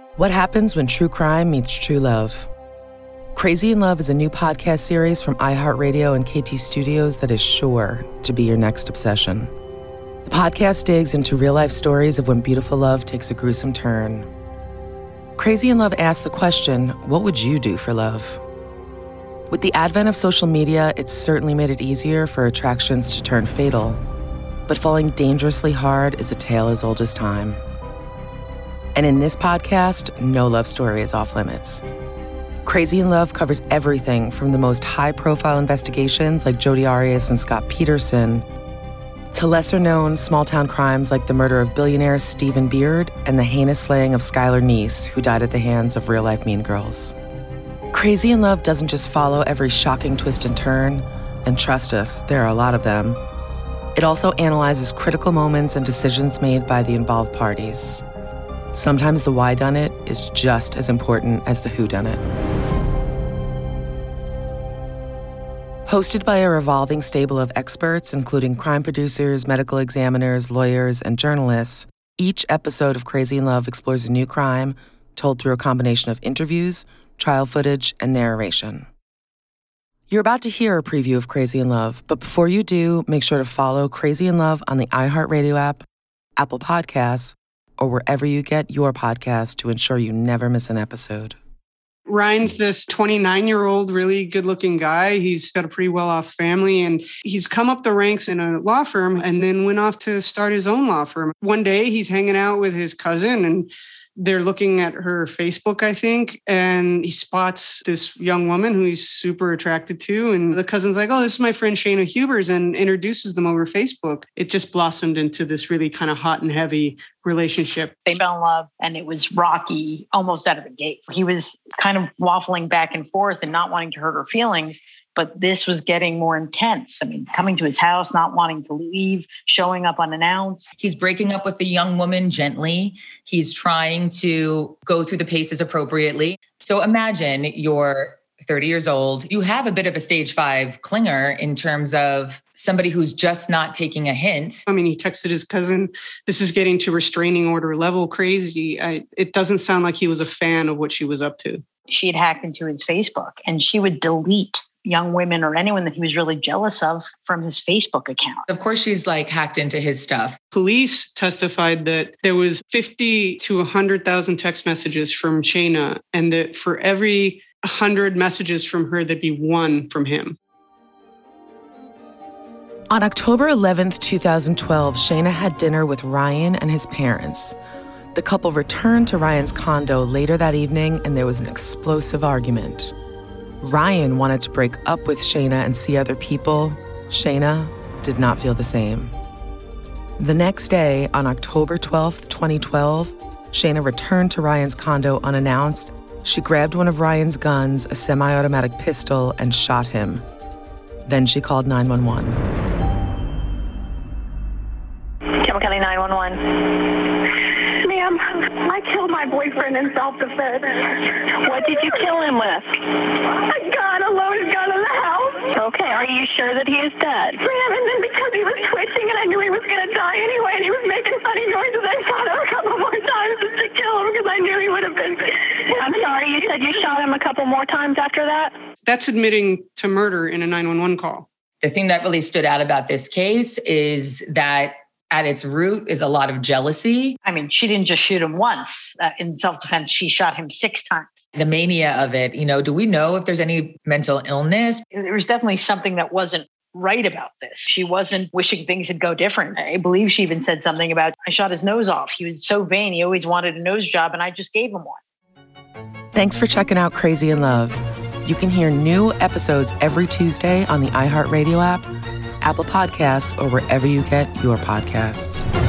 What happens when true crime meets true love? Crazy in Love is a new podcast series from iHeartRadio and KT Studios that is sure to be your next obsession. The podcast digs into real-life stories of when beautiful love takes a gruesome turn. Crazy in Love asks the question, what would you do for love? With the advent of social media, it's certainly made it easier for attractions to turn fatal. But falling dangerously hard is a tale as old as time. And in this podcast, no love story is off limits. Crazy in Love covers everything from the most high-profile investigations like Jodi Arias and Scott Peterson to lesser-known small-town crimes like the murder of billionaire Stephen Beard and the heinous slaying of Skylar Neese, who died at the hands of real-life mean girls. Crazy in Love doesn't just follow every shocking twist and turn, and trust us, there are a lot of them. It also analyzes critical moments and decisions made by the involved parties. Sometimes the whodunit is just as important as the whodunit. Hosted by a revolving stable of experts, including crime producers, medical examiners, lawyers, and journalists, each episode of Crazy in Love explores a new crime told through a combination of interviews, trial footage, and narration. You're about to hear a preview of Crazy in Love, but before you do, make sure to follow Crazy in Love on the iHeartRadio app, Apple Podcasts, or wherever you get your podcast to ensure you never miss an episode. Ryan's this 29-year-old, really good-looking guy. He's got a pretty well-off family, and he's come up the ranks in a law firm and then went off to start his own law firm. One day, he's hanging out with his cousin, and they're looking at her Facebook, I think, and he spots this young woman who he's super attracted to. And the cousin's like, oh, this is my friend Shayna Hubers, and introduces them over Facebook. It just blossomed into this really kind of hot and heavy relationship. They fell in love, and it was rocky almost out of the gate. He was kind of waffling back and forth and not wanting to hurt her feelings. But this was getting more intense. I mean, coming to his house, not wanting to leave, showing up unannounced. He's breaking up with the young woman gently. He's trying to go through the paces appropriately. So imagine you're 30 years old. You have a bit of a stage 5 clinger in terms of somebody who's just not taking a hint. I mean, he texted his cousin, this is getting to restraining order level crazy. It doesn't sound like he was a fan of what she was up to. She had hacked into his Facebook, and she would delete young women or anyone that he was really jealous of from his Facebook account. Of course, she's hacked into his stuff. Police testified that there was 50 to 100,000 text messages from Shayna, and that for every 100 messages from her, there'd be one from him. On October 11th, 2012, Shayna had dinner with Ryan and his parents. The couple returned to Ryan's condo later that evening, and there was an explosive argument. Ryan wanted to break up with Shayna and see other people. Shayna did not feel the same. The next day, on October 12th, 2012, Shayna returned to Ryan's condo unannounced. She grabbed one of Ryan's guns, a semi-automatic pistol, and shot him. Then she called 911. Campbell County 911. Ma'am, I killed my boyfriend in self-defense. What did you kill him with? A gun, a loaded gun in the house. Okay, are you sure that he is dead? Ma'am, and then because he was twitching and I knew he was going to die anyway, and he was making funny noises, I shot him a couple more times just to kill him because I knew he would have been. I'm sorry, you said you shot him a couple more times after that? That's admitting to murder in a 911 call. The thing that really stood out about this case is that at its root is a lot of jealousy. I mean, she didn't just shoot him once. In self-defense, she shot him 6 times. The mania of it, do we know if there's any mental illness? There was definitely something that wasn't right about this. She wasn't wishing things would go different. I believe she even said something about, I shot his nose off. He was so vain. He always wanted a nose job, and I just gave him one. Thanks for checking out Crazy in Love. You can hear new episodes every Tuesday on the iHeartRadio app, Apple Podcasts, or wherever you get your podcasts.